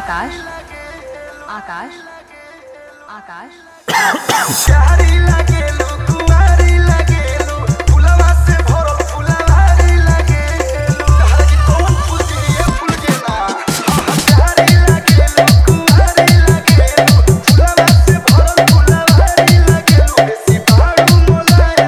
आकाश आकाश आकाश प्यारी लागेलू कुमारी लागेलू फुलवा से भरल फुलवारी लागेलू हर की कौन पूछी ये फूल के ना प्यारी लागेलू कुमारी लागेलू फुलवा से भरल फुलवारी लागेलू बेसी बाड़ू मलाई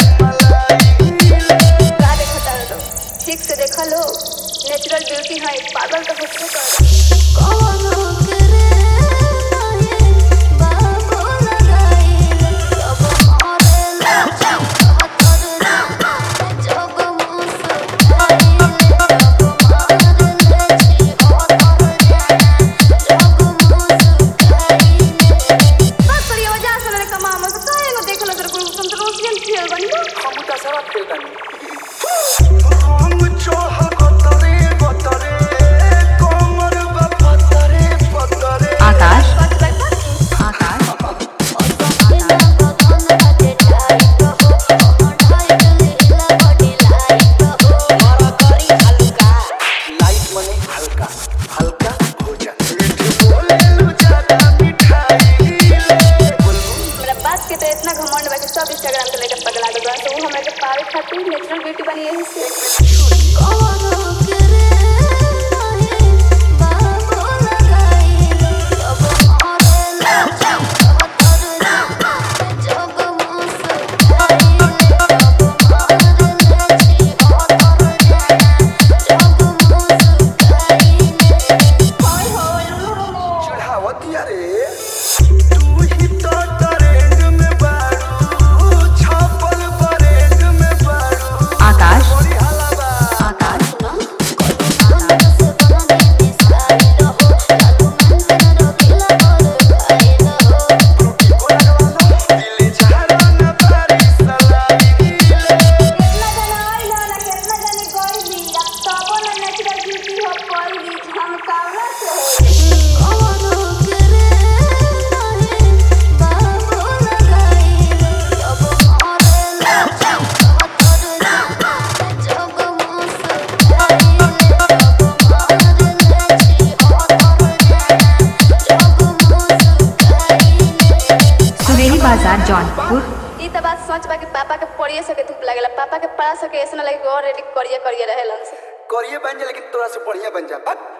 का देखता लो ठीक से देखा लो नेचुरल ब्यूटी है पागल तो होते कर कौन करे नाहे बाबू लगाई अब मारे लचा अब तर जब मुस्काई जब मार लेची और जब मुस्काई बस पर ये वजह से मेरे कमा मत काहे लो देख लो तेरे को तुम तो रोज गेम खेल बनी ना हम का सवाल खेलता नहीं हम चोह गतरे कोमर बपतरे पतरे आकाश आकाश लाइट मने हल्का हल्का भोजन मीठे बोलेलू ज्यादा मिठाई मेरा बात के तो इतना घमंड बा कि सब इंस्टाग्राम के लेकर पगला गए बा तो वो हमरा के पावे खातिर नेचुरल ब्यूटी बनी यही से कौन करे नाहे बाबू लगाई अब मारे लचा अब तर जब मुस्काई जब मार लेची और जब मुस्काई हाय हाय लो चढ़ावतिया रे तू ही तो ट्रेंड में बाड़ू छापल बरेंड में बाड़ू आकाश बड़ी हलावा आकाश दिल झाड़ा न बारी सलाई कितना जना आइला ना कितना जनी गइली अब तबो ना नेचुरल ब्यूटी हो पइली झमकावला से कौन करे नाहे बाबू लगाई अब मारे लचा अब तर जब मुस्काई जब मार लेची और जब मुस्काई सुनेरी बाजार जौनपुर ई त बात सच बा कि पापा के पढ़िए सके धूप लागेला पापा के पढ़ा सके ऐसा ना लगे और रेडी करिए रहेलन से करिए बन जा लेकिन तोरा से बढ़िया बन जा